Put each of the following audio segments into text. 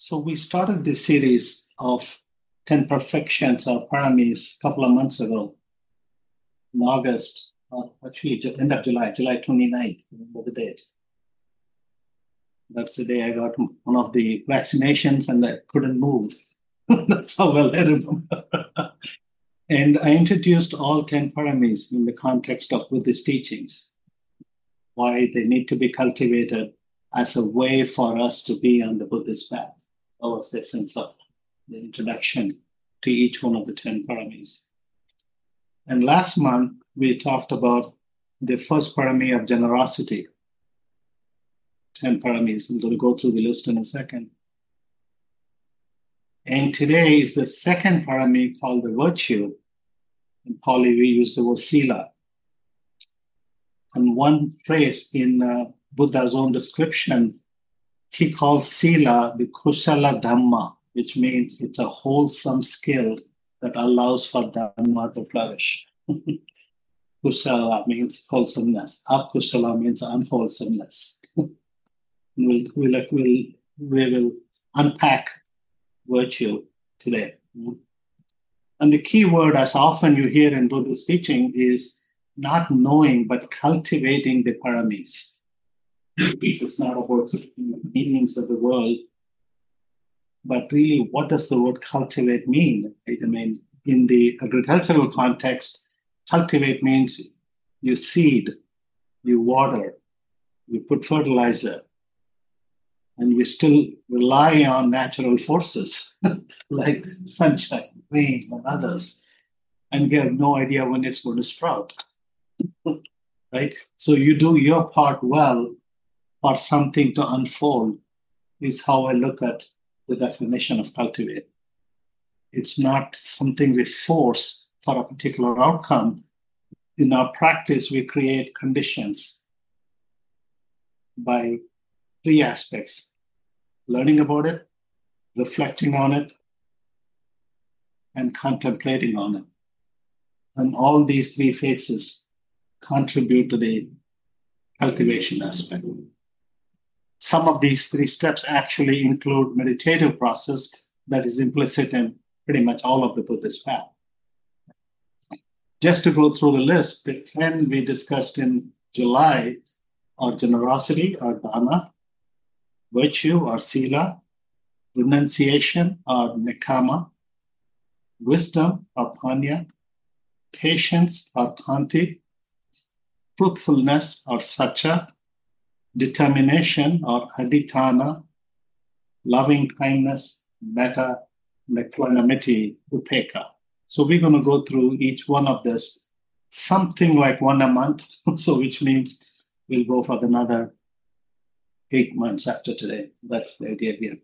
So we started this series of 10 perfections or paramis a couple of months ago in August, actually just end of July, July 29th, remember the date. That's the day I got one of the vaccinations and I couldn't move. That's how well I remember. And I introduced all 10 paramis in the context of Buddhist teachings, why they need to be cultivated as a way for us to be on the Buddhist path. That was the essence of the introduction to each one of the 10 paramis. And last month, we talked about the first parami of generosity. 10 paramis. I'm going to go through the list in a second. And today is the second parami called the virtue. In Pali, we use the word sila. And one phrase in Buddha's own description, he calls sila the kusala dhamma, which means it's a wholesome skill that allows for dhamma to flourish. Kusala means wholesomeness. Akusala means unwholesomeness. We will unpack virtue today. And the key word, as often you hear in Buddhist teaching, is not knowing, but cultivating the paramis. It's not about the meanings of the world, but really, what does the word cultivate mean? I mean, in the agricultural context, cultivate means you seed, you water, you put fertilizer, and we still rely on natural forces like sunshine, rain, and others, and we have no idea when it's going to sprout. Right? So you do your part well for something to unfold, is how I look at the definition of cultivate. It's not something we force for a particular outcome. In our practice, we create conditions by three aspects: learning about it, reflecting on it, and contemplating on it. And all these three phases contribute to the cultivation aspect. Some of these three steps actually include meditative process that is implicit in pretty much all of the Buddhist path. Just to go through the list, the 10 we discussed in July are generosity or dana, virtue or sila, renunciation or nekama, wisdom or panya, patience or khanti, truthfulness or satya, determination or adhitthana, loving kindness, metta, equanimity, upekkha. So we're going to go through each one of this, something like one a month, so which means we'll go for another 8 months after today. That's the idea here.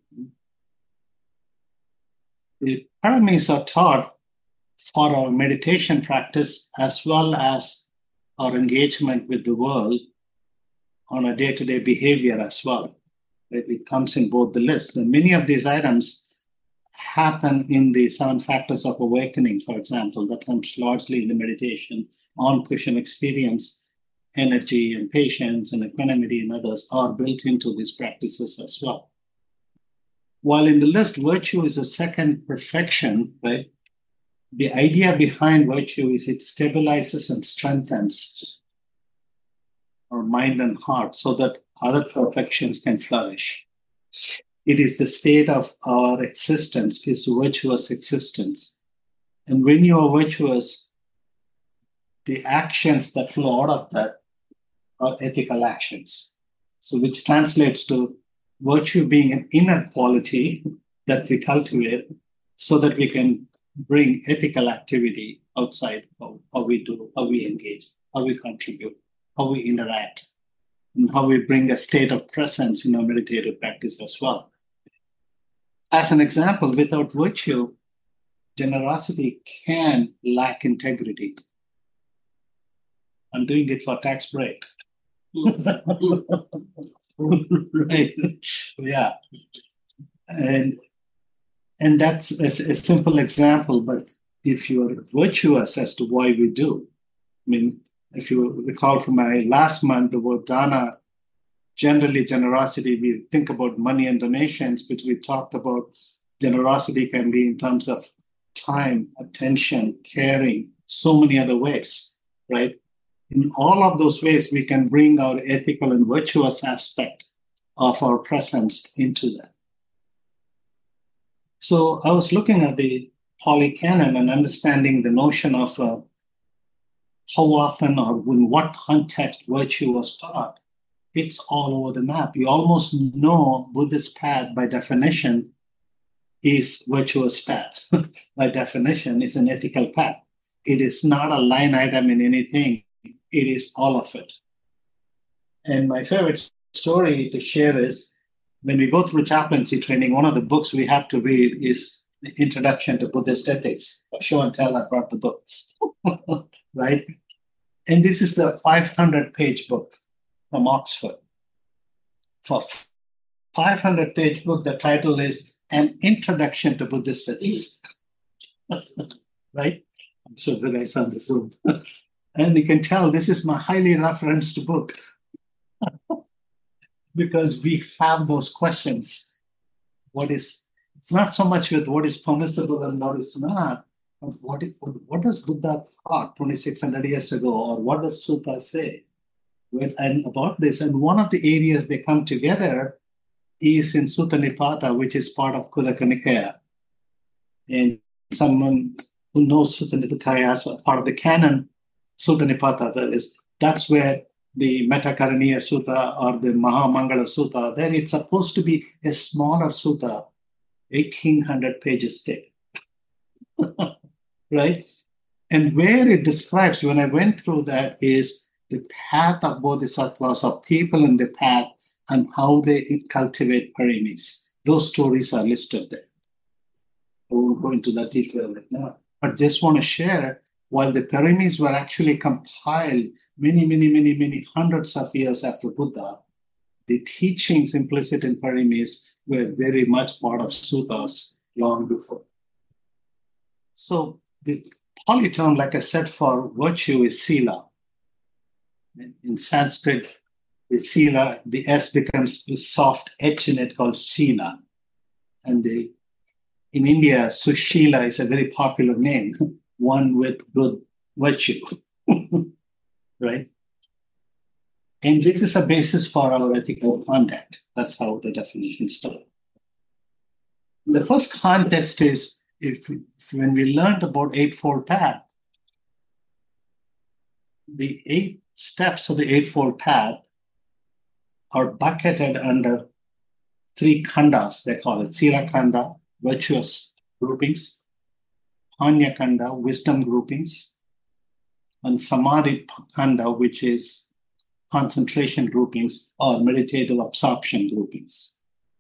The paramis are taught for our meditation practice as well as our engagement with the world on a day-to-day behavior as well. It comes in both the list. And many of these items happen in the 7 factors of awakening, for example. That comes largely in the meditation on cushion experience. Energy and patience and equanimity and others are built into these practices as well. While in the list, virtue is a second perfection, right? The idea behind virtue is it stabilizes and strengthens our mind and heart so that other perfections can flourish. It is the state of our existence, is virtuous existence. And when you are virtuous, the actions that flow out of that are ethical actions. So which translates to virtue being an inner quality that we cultivate so that we can bring ethical activity outside of how we do, how we engage, how we contribute, how we interact, and how we bring a state of presence in our meditative practice as well. As an example, without virtue, generosity can lack integrity. I'm doing it for tax break. Right. Yeah. And that's a simple example, but if you're virtuous as to why we do, I mean, if you recall from my last month, the word dana generally generosity, we think about money and donations, but we talked about generosity can be in terms of time, attention, caring, so many other ways, right? In all of those ways, we can bring our ethical and virtuous aspect of our presence into that. So I was looking at the Pali Canon and understanding the notion of how often or in what context virtue was taught. It's all over the map. You almost know Buddhist path by definition is virtuous path. By definition, it's an ethical path. It is not a line item in anything. It is all of it. And my favorite story to share is when we go through chaplaincy training, one of the books we have to read is The Introduction to Buddhist Ethics. Show and tell, I brought the book, right? And this is the 500-page book from Oxford. For 500-page book, the title is An Introduction to Buddhist Ethics, right? I'm sure the guys on the Zoom. And you can tell this is my highly referenced book because we have those questions. It's not so much with what is permissible and what is not, but what does Buddha taught 2,600 years ago, or what does Sutta say and about this? And one of the areas they come together is in Sutta Nipata, which is part of Khuddaka Nikaya. And someone who knows Sutta Nikaya as part of the canon, Sutta Nipata, that's where the Metta-Karaniya Sutta or the Mahamangala Sutta, then it's supposed to be a smaller sutta, 1,800 pages thick, right? And where it describes, when I went through that, is the path of bodhisattvas, of people in the path, and how they cultivate parimis. Those stories are listed there. I won't go into that detail right now, but just want to share, while the parimis were actually compiled many hundreds of years after Buddha, the teachings implicit in parimis were very much part of suttas long before. So the Pali term, like I said, for virtue is sila. In Sanskrit, the sila, the S becomes the soft H in it called shila. And in India, Sushila is a very popular name, one with good virtue, right? And this is a basis for our ethical conduct. That's how the definition starts. The first context is when we learned about Eightfold Path, the 8 steps of the Eightfold Path are bucketed under 3 khandas, they call it. Sila Khanda, virtuous groupings, Panya Khanda, wisdom groupings, and Samadhi Khanda, which is concentration groupings or meditative absorption groupings.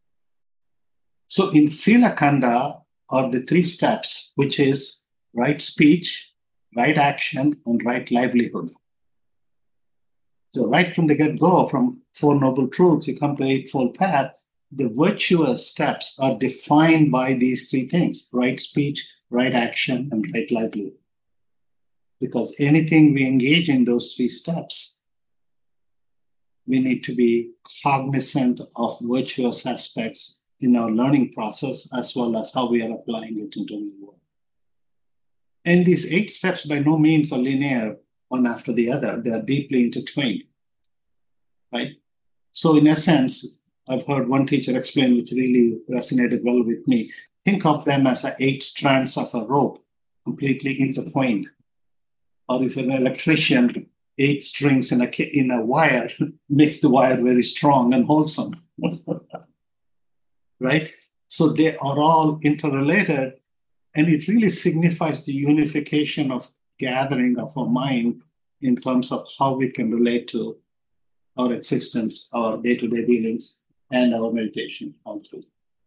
So in Sila Khanda are the 3 steps, which is right speech, right action, and right livelihood. So right from the get-go, from 4 Noble Truths, you come to Eightfold Path, the virtuous steps are defined by these 3 things: right speech, right action, and right livelihood. Because anything we engage in those 3 steps, we need to be cognizant of virtuous aspects in our learning process, as well as how we are applying it into the world. And these 8 steps by no means are linear, one after the other. They are deeply intertwined, right? So in essence, I've heard one teacher explain, which really resonated well with me. Think of them as 8 strands of a rope, completely intertwined. Or if an electrician, 8 strings in a wire makes the wire very strong and wholesome, right? So they are all interrelated, and it really signifies the unification of gathering of our mind in terms of how we can relate to our existence, our day-to-day dealings, and our meditation also.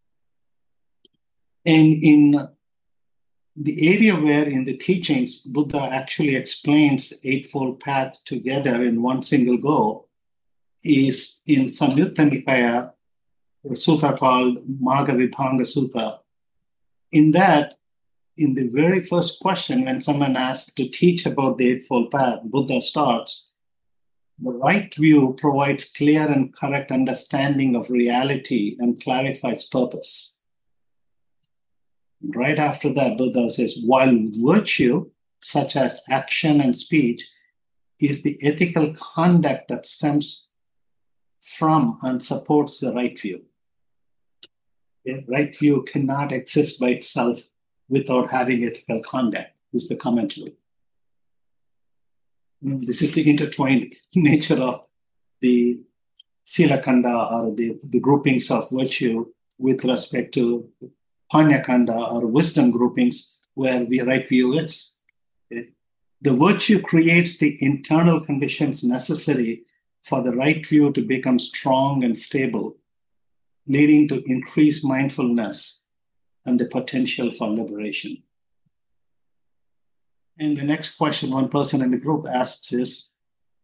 And in the area where in the teachings, Buddha actually explains the Eightfold Path together in one single go is in Samyutta Nikaya, a sutta called Magga Vibhanga Sutta. In that, in the very first question, when someone asks to teach about the Eightfold Path, Buddha starts, The right view provides clear and correct understanding of reality and clarifies purpose. Right after that, Buddha says, while virtue, such as action and speech, is the ethical conduct that stems from and supports the right view. The right view cannot exist by itself without having ethical conduct, is the commentary. This is the intertwined nature of the Sila Kanda, or the groupings of virtue, with respect to Panya Kanda, or wisdom groupings, where the right view is. Okay? The virtue creates the internal conditions necessary for the right view to become strong and stable, leading to increased mindfulness and the potential for liberation. And the next question one person in the group asks is,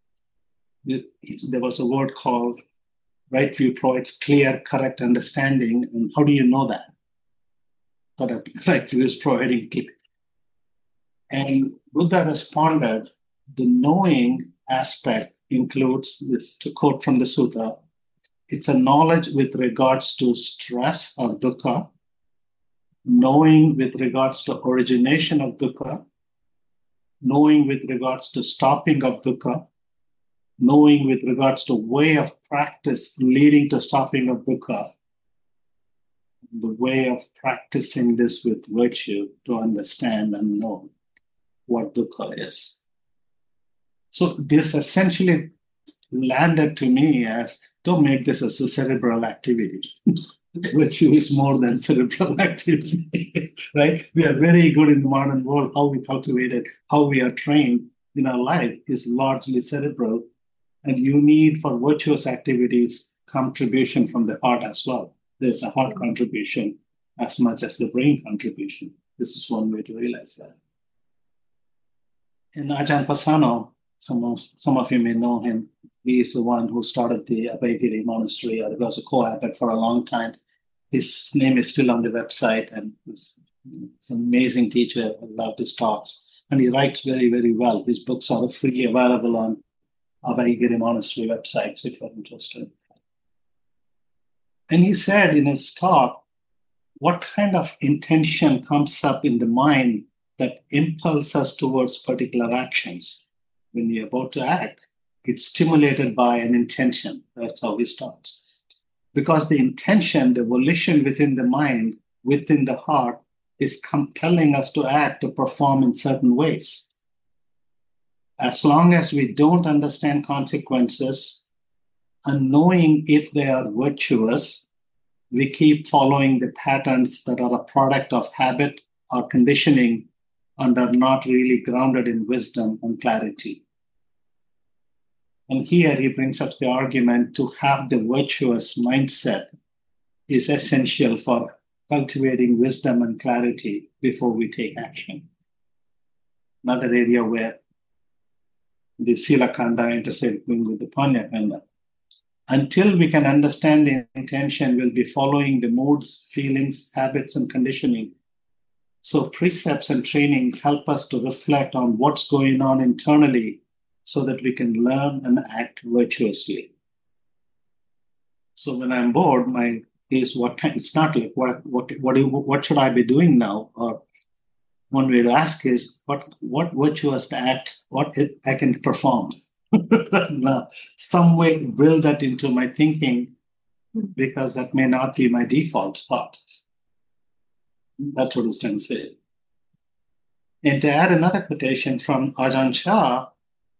there was a word called right view provides clear, correct understanding, and how do you know that? So that right view is providing clear. And Buddha responded, the knowing aspect includes this, to quote from the sutta, it's a knowledge with regards to stress or dukkha, knowing with regards to origination of dukkha, knowing with regards to stopping of dukkha, knowing with regards to way of practice leading to stopping of dukkha, the way of practicing this with virtue to understand and know what dukkha is. So this essentially landed to me as, don't make this as a cerebral activity. Virtue is more than cerebral activity, right? We are very good in the modern world. How we cultivate it, how we are trained in our life is largely cerebral. And you need for virtuous activities contribution from the heart as well. There's a heart contribution as much as the brain contribution. This is one way to realize that. And Ajahn Pasano, some of you may know him. He is the one who started the Abhayagiri Monastery, or was a co-abbot for a long time. His name is still on the website, and he's an amazing teacher. I loved his talks. And he writes very, very well. His books are freely available on Abhayagiri Monastery websites if you're interested. And he said in his talk, what kind of intention comes up in the mind that impels us towards particular actions? When you're about to act, it's stimulated by an intention. That's how he starts. Because the intention, the volition within the mind, within the heart, is compelling us to act, to perform in certain ways. As long as we don't understand consequences and knowing if they are virtuous, we keep following the patterns that are a product of habit or conditioning and are not really grounded in wisdom and clarity. And here he brings up the argument to have the virtuous mindset is essential for cultivating wisdom and clarity before we take action. Another area where the Sila Kanda intersecting with the Panya Kanda. Until we can understand the intention, we'll be following the moods, feelings, habits, and conditioning. So precepts and training help us to reflect on what's going on internally so that we can learn and act virtuously. So when I'm bored, it's not like what should I be doing now? Or one way to ask is what virtuous act, I can perform. Now, some way to build that into my thinking, because that may not be my default thought. That's what it's trying to say. And to add another quotation from Ajahn Chah,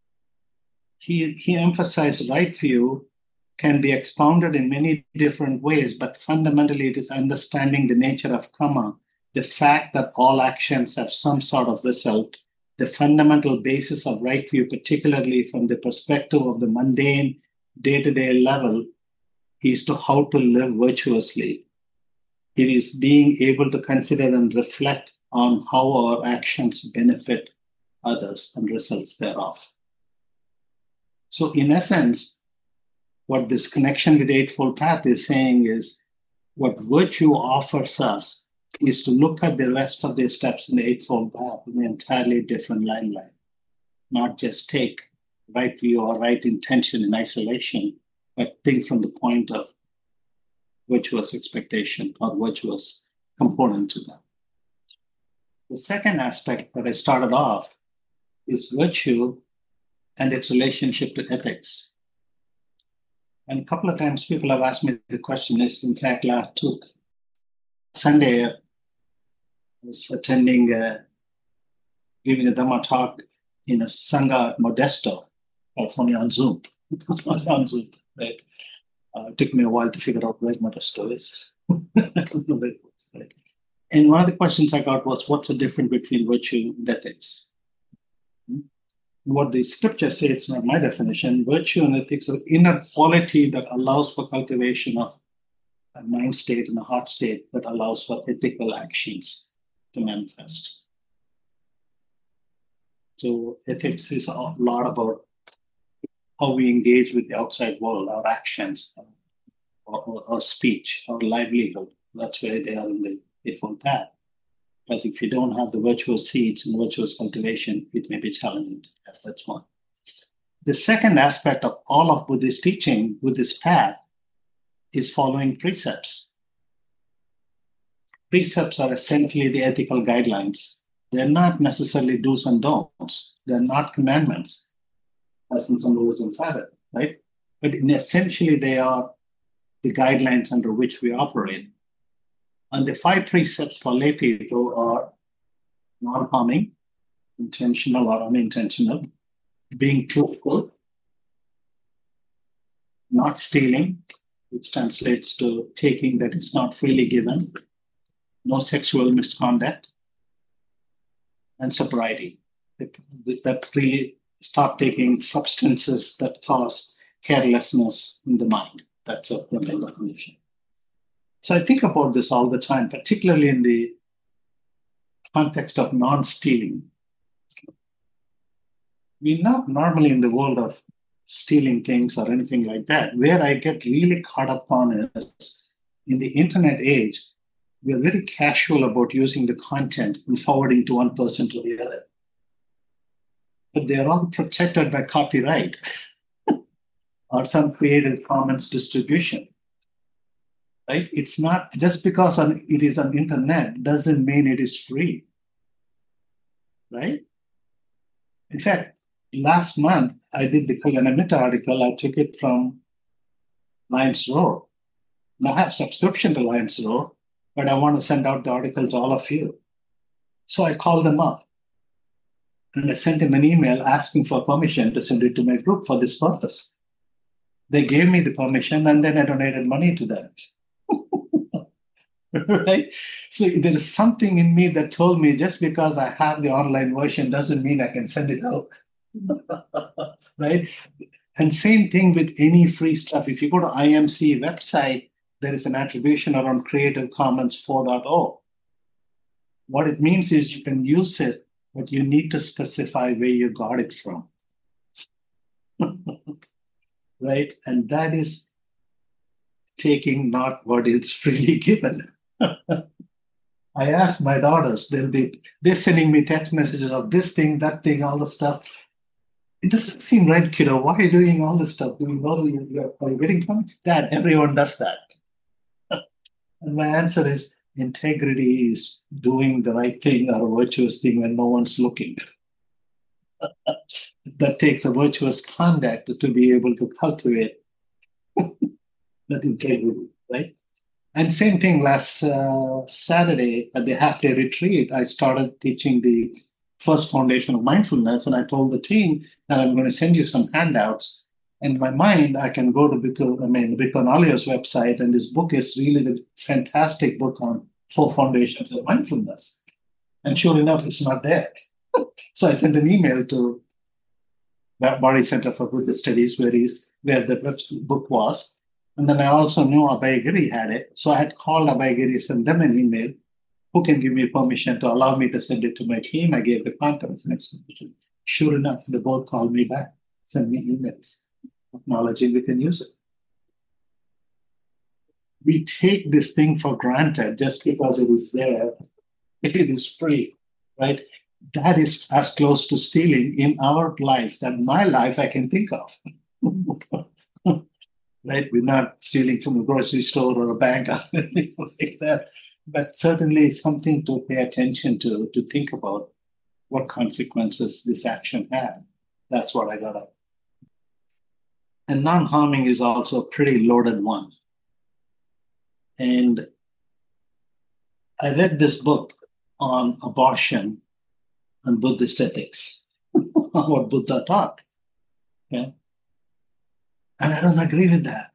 he emphasized right view can be expounded in many different ways, but fundamentally it is understanding the nature of karma, the fact that all actions have some sort of result, the fundamental basis of right view, particularly from the perspective of the mundane day-to-day level, is to how to live virtuously. It is being able to consider and reflect on how our actions benefit others and results thereof. So in essence, what this connection with the Eightfold Path is saying is what virtue offers us is to look at the rest of the steps in the Eightfold Path in an entirely different limelight, not just take right view or right intention in isolation, but think from the point of virtuous expectation or virtuous component to that. The second aspect that I started off is virtue and its relationship to ethics. And a couple of times people have asked me the question is, in fact, last Sunday, I was attending, giving a Dhamma talk in a Sangha at Modesto, California on Zoom. On Zoom, right? It took me a while to figure out where Modesto is. Right? And one of the questions I got was, what's the difference between virtue and ethics? What the scripture says, it's not my definition, virtue and ethics are inner quality that allows for cultivation of a mind state and a heart state that allows for ethical actions to manifest. So ethics is a lot about how we engage with the outside world, our actions, our speech, our livelihood. That's where they are in the Eightfold Path. But if you don't have the virtuous seeds and virtuous cultivation, it may be challenging. Yes, that's one. The second aspect of all of Buddhist teaching, Buddhist path, is following precepts. Precepts are essentially the ethical guidelines. They're not necessarily do's and don'ts. They're not commandments, as in some religions have it, right? But essentially, they are the guidelines under which we operate. And the 5 precepts for lay people are non-harming, intentional or unintentional, being truthful, not stealing, which translates to taking that is not freely given, no sexual misconduct, and sobriety. That really stop taking substances that cause carelessness in the mind. That's a mental definition. So I think about this all the time, particularly in the context of non-stealing. We're not normally in the world of stealing things or anything like that. Where I get really caught up on is in the internet age, we're very casual about using the content and forwarding to one person to the other. But they're all protected by copyright or some Creative Commons distribution. Right? It's not just because it is on internet doesn't mean it is free. Right? In fact, last month I did the Kalyanamitta article. I took it from Lions Roar. I have subscription to Lions Roar, but I want to send out the article to all of you. So I called them up and I sent them an email asking for permission to send it to my group for this purpose. They gave me the permission and then I donated money to them. Right? So there is something in me that told me just because I have the online version doesn't mean I can send it out. Right? And same thing with any free stuff. If you go to IMC website, there is an attribution around Creative Commons 4.0. What it means is you can use it, but you need to specify where you got it from. Right? And that is taking not what is freely given. I asked my daughters, they're sending me text messages of this thing, that thing, all the stuff. It doesn't seem right, kiddo. Why are you doing all this stuff? Do you know are you getting fun? Dad, everyone does that. And my answer is integrity is doing the right thing or a virtuous thing when no one's looking. That takes a virtuous conduct to be able to cultivate that integrity, right? And same thing last Saturday at the half-day retreat, I started teaching the first foundation of mindfulness, and I told the team that I'm going to send you some handouts. In my mind, I can go to Bhikku Nalia's website, and this book is really the fantastic book on 4 foundations of mindfulness. And sure enough, it's not there. So I sent an email to Body Center for Buddhist Studies, where the book was. And then I also knew Abhayagiri had it. So I had called Abhayagiri, sent them an email. Who can give me permission to allow me to send it to my team? I gave the contents and explanation. Sure enough, they both called me back, sent me emails, acknowledging we can use it. We take this thing for granted just because it is there. It is free, right? that is as close to stealing in our life, that my life I can think of. Right? We're not stealing from a grocery store or a bank or anything like that. But certainly something to pay attention to think about what consequences this action had. That's what I got up. And non-harming is also a pretty loaded one. And I read this book on abortion and Buddhist ethics, what Buddha taught. Okay? And I don't agree with that.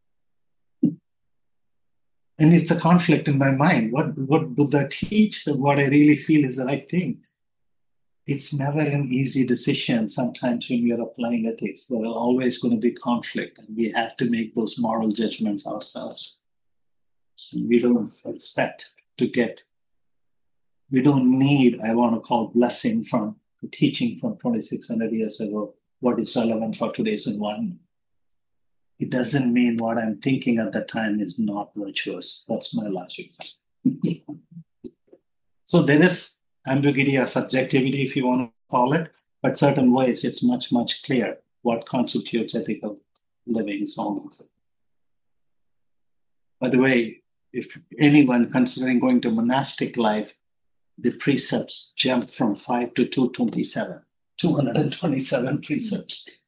And it's a conflict in my mind. What Buddha teach and what I really feel is the right thing. It's never an easy decision. Sometimes when we are applying ethics, there are always going to be conflict, and we have to make those moral judgments ourselves. We don't expect to get, we don't need, I want to call blessing from the teaching from 2,600 years ago, what is relevant for today's environment. It doesn't mean what I'm thinking at that time is not virtuous. That's my logic. So there is ambiguity or subjectivity, if you want to call it, but certain ways it's much, much clear what constitutes ethical living, so on and so forth. By the way, if anyone considering going to monastic life, the precepts jumped from 5 to 227, 227 precepts.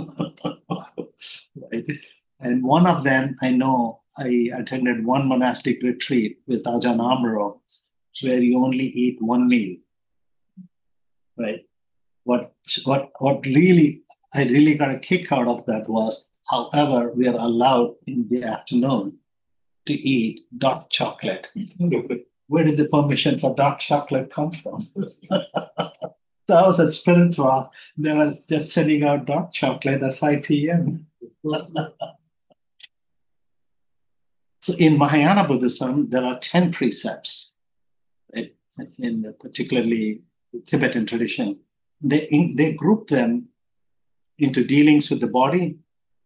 Right? And one of them, I know, I attended one monastic retreat with Ajahn Amaro, where you only eat one meal. Right? What really, I really got a kick out of that was, however, we are allowed in the afternoon to eat dark chocolate. Where did the permission for dark chocolate come from? So I was at Spirit Rock. They were just sending out dark chocolate at 5 p.m. So in Mahayana Buddhism, there are 10 precepts, right? In particularly Tibetan tradition. They group them into dealings with the body,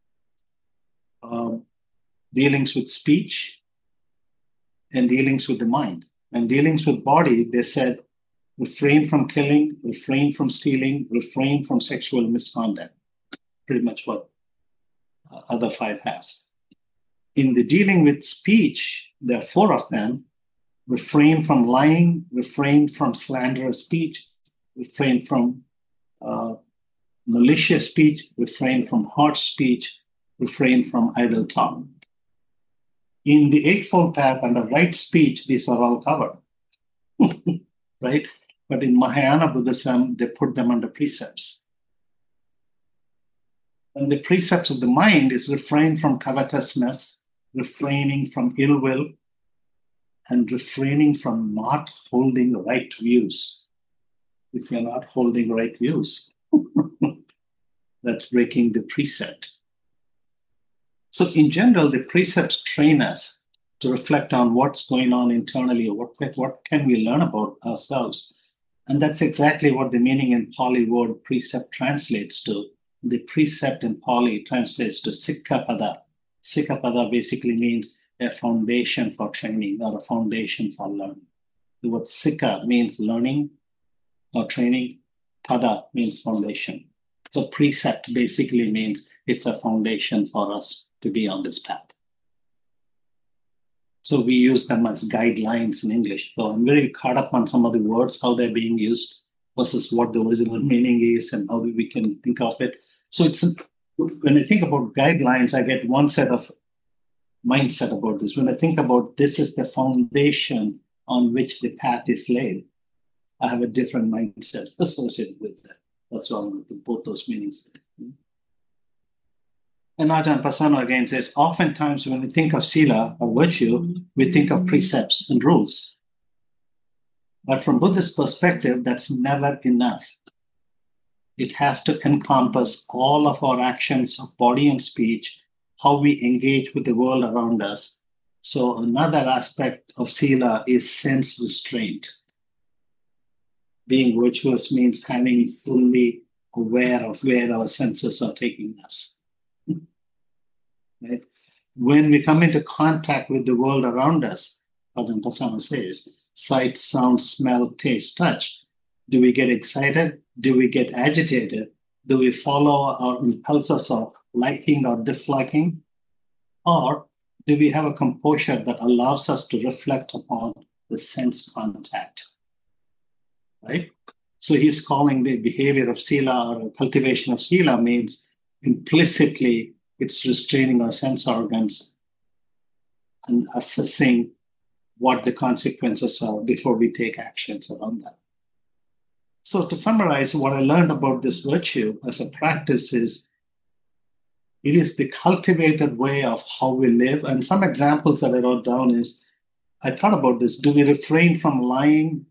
dealings with speech, and dealings with the mind. And dealings with body, they said, refrain from killing, refrain from stealing, refrain from sexual misconduct. Pretty much what other 5 has. In the dealing with speech, there are 4 of them. Refrain from lying, refrain from slanderous speech, refrain from malicious speech, refrain from harsh speech, refrain from idle talk. In the Eightfold Path under right speech, these are all covered, right? But in Mahayana Buddhism, they put them under precepts. And the precepts of the mind is refrain from covetousness, refraining from ill will, and refraining from not holding right views. If you're not holding right views, that's breaking the precept. So in general, the precepts train us to reflect on what's going on internally, what can we learn about ourselves. And that's exactly what the meaning in Pali word precept translates to. The precept in Pali translates to Sikkapada. Sikkapada basically means a foundation for training or a foundation for learning. The word Sikka means learning or training. Pada means foundation. So precept basically means it's a foundation for us to be on this path. So we use them as guidelines in English. So I'm very caught up on some of the words, how they're being used versus what the original meaning is and how we can think of it. So it's when I think about guidelines, I get one set of mindset about this. When I think about this is the foundation on which the path is laid, I have a different mindset associated with that. That's why I'm going to put those meanings there. And Ajahn Pasano again says, oftentimes when we think of sila or virtue, we think of precepts and rules. But from Buddhist perspective, that's never enough. It has to encompass all of our actions of body and speech, how we engage with the world around us. So another aspect of sila is sense restraint. Being virtuous means having fully aware of where our senses are taking us. Right? When we come into contact with the world around us, Ajahn Pasano says, sight, sound, smell, taste, touch, Do we get excited? Do we get agitated? Do we follow our impulses of liking or disliking? Or do we have a composure that allows us to reflect upon the sense contact? Right? So he's calling the behavior of sila or cultivation of sila means implicitly it's restraining our sense organs and assessing what the consequences are before we take actions around that. So to summarize, what I learned about this virtue as a practice is it is the cultivated way of how we live. And some examples that I wrote down is, I thought about this. Do we refrain from lying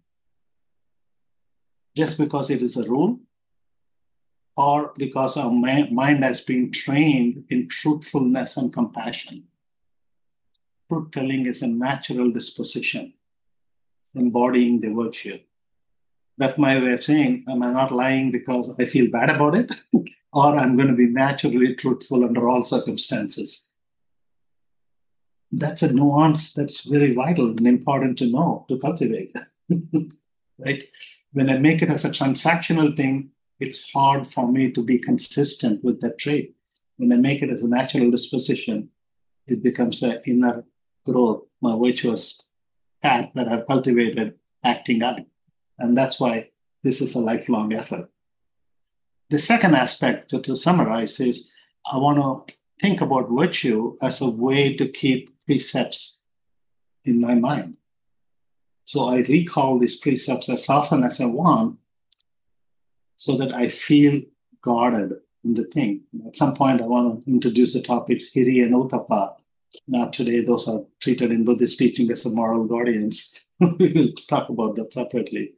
just because it is a rule? Or because our mind has been trained in truthfulness and compassion? Truth telling is a natural disposition, embodying the virtue. That's my way of saying, am I not lying because I feel bad about it? Or I'm going to be naturally truthful under all circumstances? That's a nuance that's very vital and important to know, to cultivate. Right? When I make it as a transactional thing, it's hard for me to be consistent with that trait. When I make it as a natural disposition, it becomes an inner growth, my virtuous path that I've cultivated acting out. And that's why this is a lifelong effort. The second aspect, to summarize, is I want to think about virtue as a way to keep precepts in my mind. So I recall these precepts as often as I want so that I feel guarded in the thing. At some point, I want to introduce the topics Hiri and Uttapa. Not today, those are treated in Buddhist teaching as a moral guardians. We will talk about that separately.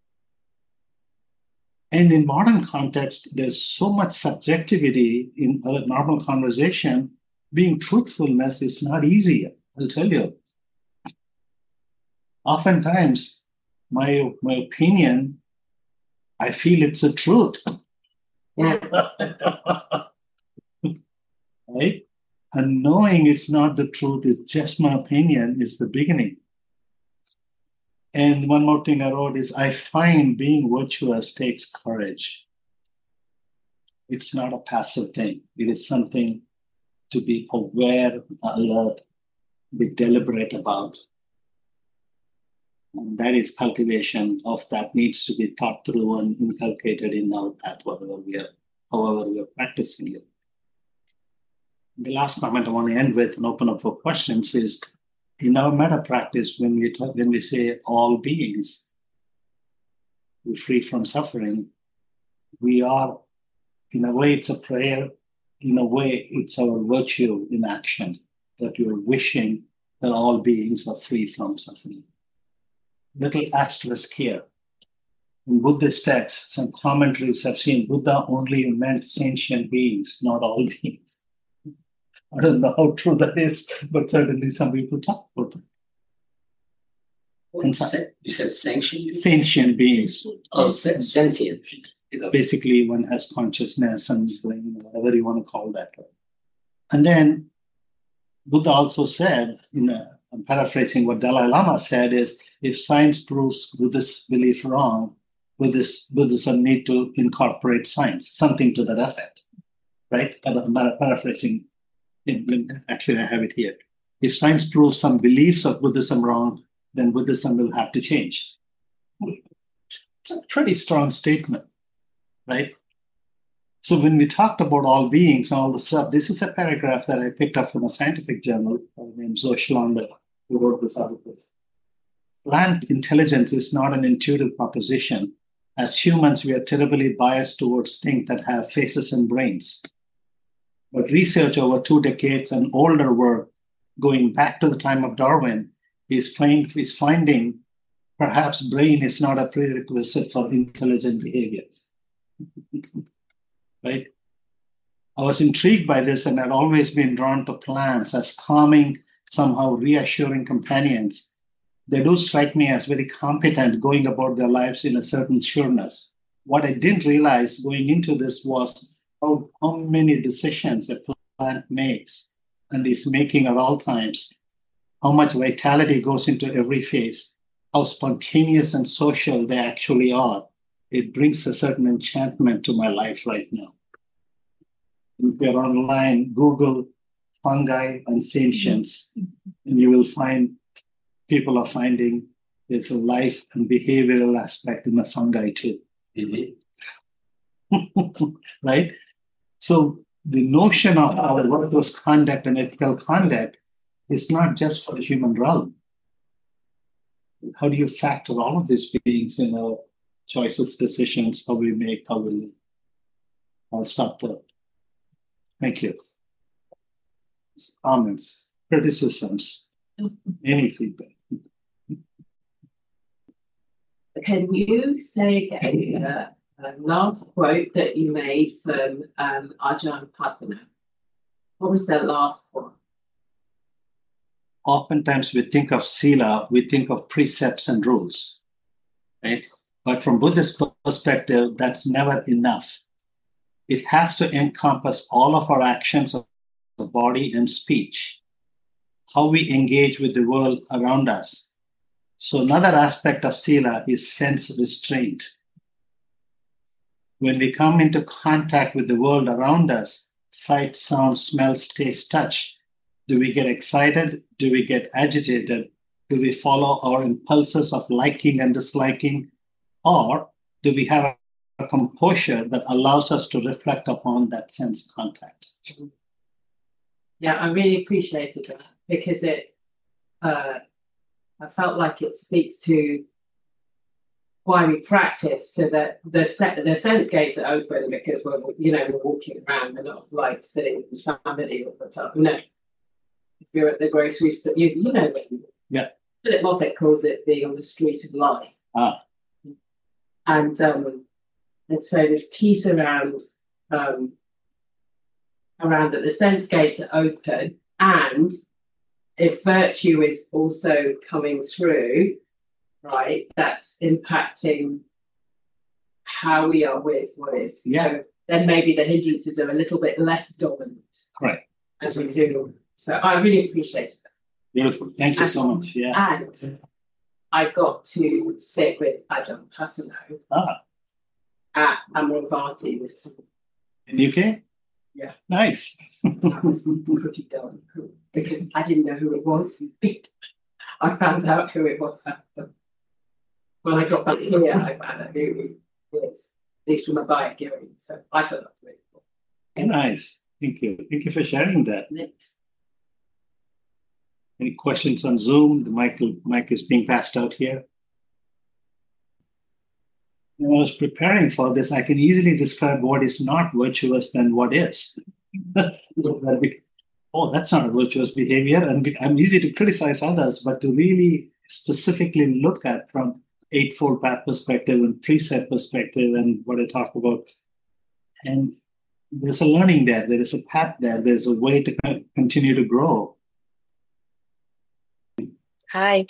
And in modern context, there's so much subjectivity in a normal conversation. Being truthfulness is not easy, I'll tell you. Oftentimes, my opinion, I feel it's a truth. Right? And knowing it's not the truth, it's just my opinion, is the beginning. And one more thing I wrote is, I find being virtuous takes courage. It's not a passive thing. It is something to be aware, alert, be deliberate about. And that is cultivation of that needs to be thought through and inculcated in our path, however we are practicing it. The last comment I want to end with and open up for questions is, in our metta practice, when we say all beings, we're free from suffering, we are, in a way, it's a prayer. In a way, it's our virtue in action, that you're wishing that all beings are free from suffering. Little asterisk here. In Buddhist texts, some commentaries have seen Buddha only meant sentient beings, not all beings. I don't know how true that is, but certainly some people talk about that. And you said sentient? Sentient beings. Oh, sentient. It's basically one has consciousness and brain, whatever you want to call that. And then Buddha also said, I'm paraphrasing what Dalai Lama said, is if science proves Buddhist belief wrong, Buddhism need to incorporate science, something to that effect, right? I'm paraphrasing. Actually, I have it here. If science proves some beliefs of Buddhism wrong, then Buddhism will have to change. It's a pretty strong statement, right? So when we talked about all beings and all the stuff, this is a paragraph that I picked up from a scientific journal named Zoe Schlander, who wrote this article. Plant intelligence is not an intuitive proposition. As humans, we are terribly biased towards things that have faces and brains. But research over 2 decades and older work, going back to the time of Darwin, is finding perhaps brain is not a prerequisite for intelligent behavior. Right? I was intrigued by this and had always been drawn to plants as calming, somehow reassuring companions. They do strike me as very competent going about their lives in a certain sureness. What I didn't realize going into this was how many decisions a plant makes and is making at all times, how much vitality goes into every phase, how spontaneous and social they actually are, it brings a certain enchantment to my life right now. If you're online, Google fungi and sentience, and you will find people are finding there's a life and behavioral aspect in the fungi too. Mhm. Right? So the notion of our virtuous conduct and ethical conduct is not just for the human realm. How do you factor all of these beings in our choices, decisions, how we make, how we live? I'll stop there. Thank you. Comments, criticisms, any feedback. Can you say again a last quote that you made from Ajahn Pasana? What was the last one? Oftentimes we think of sila, we think of precepts and rules, right? But from Buddhist perspective, that's never enough. It has to encompass all of our actions of body and speech, how we engage with the world around us. So another aspect of sila is sense restraint. When we come into contact with the world around us, sight, sound, smells, taste, touch, do we get excited? Do we get agitated? Do we follow our impulses of liking and disliking? Or do we have a composure that allows us to reflect upon that sense contact? Yeah, I really appreciated that because I felt like it speaks to why we practice, so that the sense gates are open because we're walking around, we're not like sitting in somebody all the time. No, if you're at the grocery store, you know when. Yeah. Philip Moffat calls it being on the street of life. And so this piece around that the sense gates are open, and if virtue is also coming through, right, that's impacting how we are with what is. Yeah. So then maybe the hindrances are a little bit less dominant. Right. As we do. So I really appreciate that. Beautiful. Thank you so much. Yeah. And I got to sit with Ajahn Pasano at Amaravati this time. In UK? Yeah. Nice. That was pretty darn cool because I didn't know who it was. I found out who it was after. When I got back here, I found out who it is, at least from a bike hearing. So I thought that was really cool. Nice. Thank you. Thank you for sharing that. Next. Any questions on Zoom? The mic is being passed out here. When I was preparing for this, I can easily describe what is not virtuous than what is. Oh, that's not a virtuous behavior. And I'm easy to criticize others, but to really specifically look at from Eightfold Path perspective and precept perspective and what I talk about. And there's a learning there. There is a path there. There's a way to continue to grow. Hi.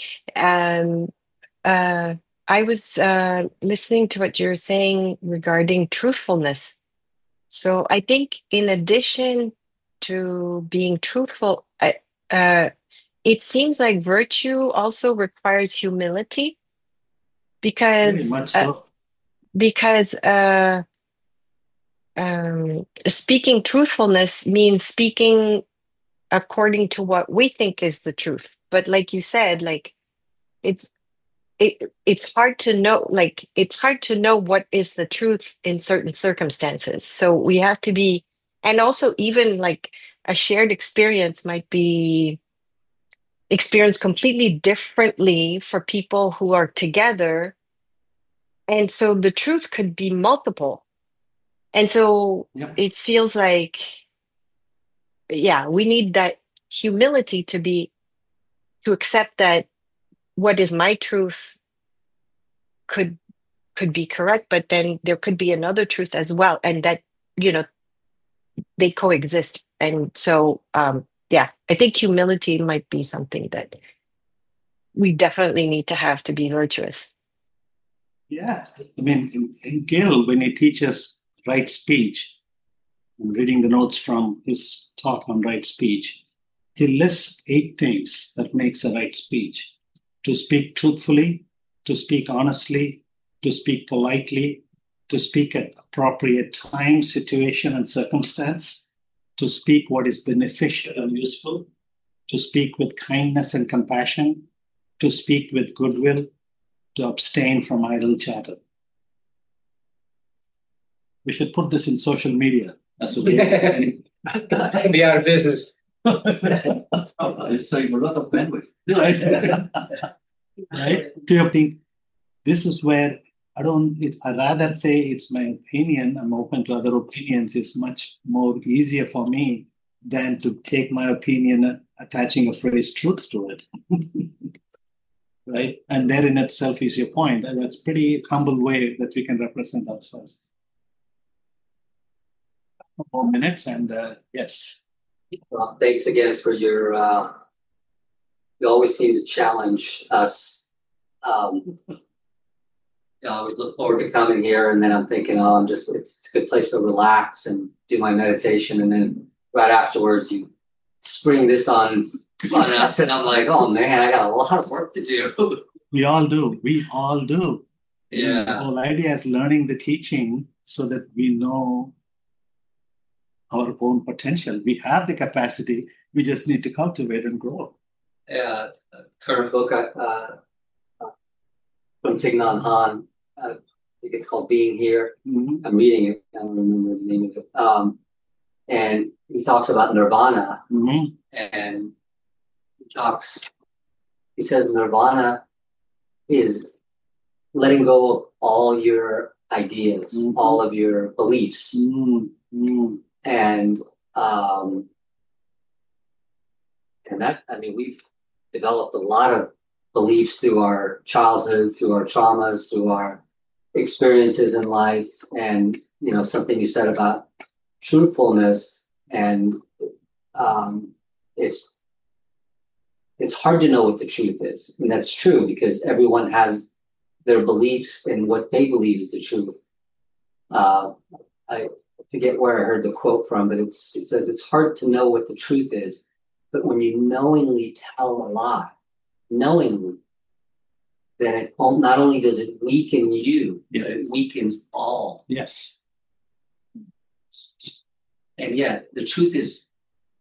I was listening to what you're saying regarding truthfulness. So I think in addition to being truthful, it seems like virtue also requires humility because Very much so. Speaking truthfulness means speaking according to what we think is the truth. But like you said, like it's hard to know, what is the truth in certain circumstances. So we have to be, and also even like a shared experience might be experienced completely differently for people who are together. And so the truth could be multiple. And so It feels like, we need that humility to accept that what is my truth could be correct, but then there could be another truth as well, and that they coexist. And so I think humility might be something that we definitely need to have to be virtuous. Yeah, I mean, in Gil, when he teaches right speech, I'm reading the notes from his talk on right speech, he lists 8 things that makes a right speech: to speak truthfully, to speak honestly, to speak politely, to speak at appropriate time, situation, and circumstance, to speak what is beneficial and useful, to speak with kindness and compassion, to speak with goodwill, to abstain from idle chatter. We should put this in social media. That's okay. Be out of business. It's saving a lot of bandwidth. Right? Do you think this is where I rather say it's my opinion, I'm open to other opinions, is much more easier for me than to take my opinion attaching a phrase truth to it. Right? And there in itself is your point. And that's pretty humble way that we can represent ourselves. 4 minutes and yes. Well, thanks again for your, you always seem to challenge us. I always look forward to coming here, and then I'm thinking, it's a good place to relax and do my meditation. And then right afterwards, you spring this on us, and I'm like, oh man, I got a lot of work to do. We all do. We all do. Yeah. The whole idea is learning the teaching so that we know our own potential. We have the capacity. We just need to cultivate and grow. Yeah. Current book from Thich Nhat Hanh. I think it's called Being Here. Mm-hmm. I'm reading it. I don't remember the name of it. And he talks about nirvana. Mm-hmm. And he says nirvana is letting go of all your ideas, mm-hmm. all of your beliefs. Mm-hmm. And that, we've developed a lot of beliefs through our childhood, through our traumas, through our experiences in life. And, something you said about truthfulness, and it's hard to know what the truth is. And that's true because everyone has their beliefs and what they believe is the truth. I forget where I heard the quote from, but it says it's hard to know what the truth is, but when you knowingly tell a lie, then it not only does it weaken you, yeah. but it weakens all. Yes. And yeah, the truth is,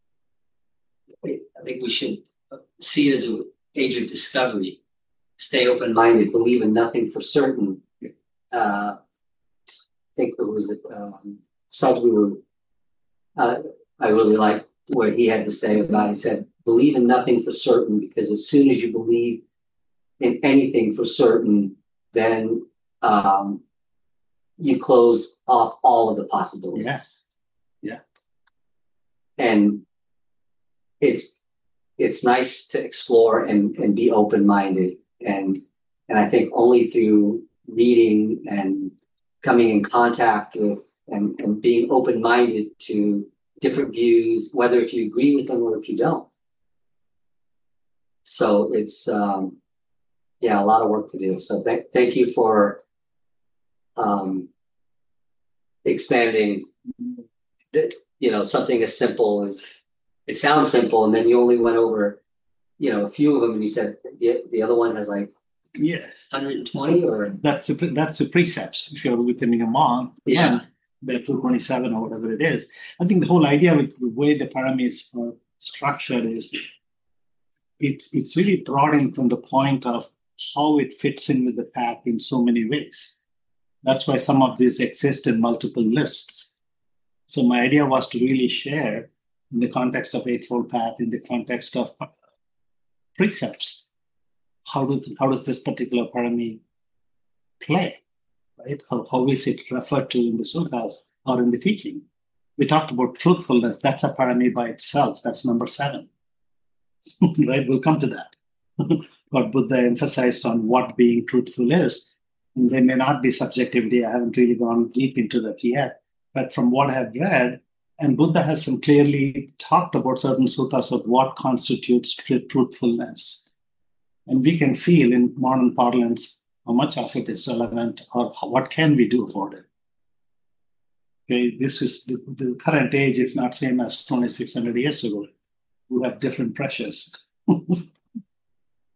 I think we should see it as an age of discovery. Stay open-minded, believe in nothing for certain. I think it was Sadhguru. I really liked what he had to say about it. He said, believe in nothing for certain, because as soon as you believe in anything for certain, then you close off all of the possibilities. Yes. Yeah. And it's nice to explore and be open-minded. And I think only through reading and coming in contact with and being open-minded to different views, whether if you agree with them or if you don't. So it's, a lot of work to do. So thank you for expanding, something as simple as, it sounds simple, and then you only went over, a few of them, and you said the other one has like 120 or? That's the precepts. If you're becoming a monk, they're 227 or whatever it is. I think the whole idea with the way the paramis are structured is it's really brought in from the point of how it fits in with the path in so many ways. That's why some of these exist in multiple lists. So my idea was to really share in the context of Eightfold Path, in the context of precepts, how does this particular parami play, right? How is it referred to in the sutras or in the teaching? We talked about truthfulness. That's a parami by itself. That's number 7, right? We'll come to that. But Buddha emphasized on what being truthful is. And there may not be subjectivity. I haven't really gone deep into that yet. But from what I have read, and Buddha has some clearly talked about certain suttas of what constitutes truthfulness. And we can feel in modern parlance how much of it is relevant or what can we do about it. Okay, this is the current age is not same as 2,600 years ago. We have different pressures.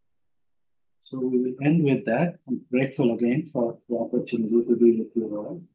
So we will end with that. I'm grateful again for the opportunity to be with you all.